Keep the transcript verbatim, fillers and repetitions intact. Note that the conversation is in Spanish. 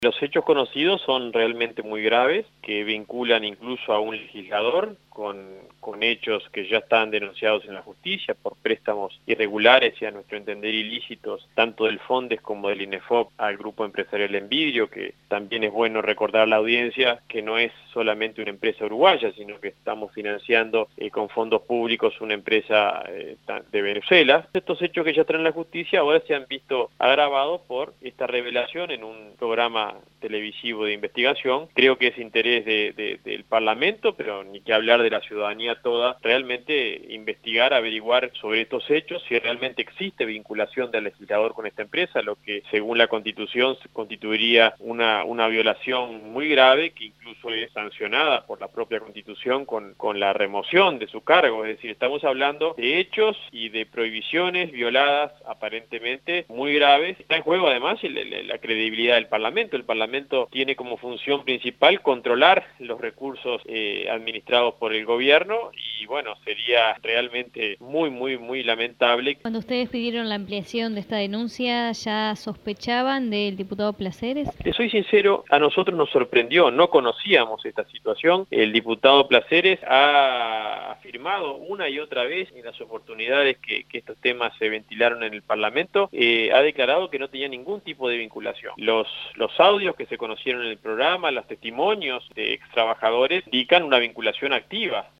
Los hechos conocidos son realmente muy graves, que vinculan incluso a un legislador con, con hechos que ya están denunciados en la justicia por préstamos irregulares y a nuestro entender ilícitos, tanto del Fondes como del INEFOP al Grupo Empresarial Envidrio, que también es bueno recordar a la audiencia que no es solamente una empresa uruguaya, sino que estamos financiando eh, con fondos públicos una empresa eh, de Venezuela. Estos hechos que ya están en la justicia ahora se han visto agravados por esta revelación en un programa televisivo de investigación. Creo que es interés de, de, del Parlamento, pero ni que hablar de la ciudadanía toda, realmente investigar, averiguar sobre estos hechos, si realmente existe vinculación del legislador con esta empresa, lo que según la Constitución constituiría una, una violación muy grave, que incluso es sancionada por la propia Constitución con, con la remoción de su cargo. Es decir, estamos hablando de hechos y de prohibiciones violadas aparentemente muy graves. Está en juego además la, la, la credibilidad del Parlamento. El Parlamento tiene como función principal controlar los recursos eh, administrados por el gobierno y bueno, sería realmente muy, muy, muy lamentable. Cuando ustedes pidieron la ampliación de esta denuncia, ¿ya sospechaban del diputado Placeres? Te soy sincero, a nosotros nos sorprendió, no conocíamos esta situación. El diputado Placeres ha afirmado una y otra vez en las oportunidades que, que estos temas se ventilaron en el Parlamento, eh, ha declarado que no tenía ningún tipo de vinculación. Los, los audios que se conocieron en el programa, los testimonios de ex trabajadores indican una vinculación activa.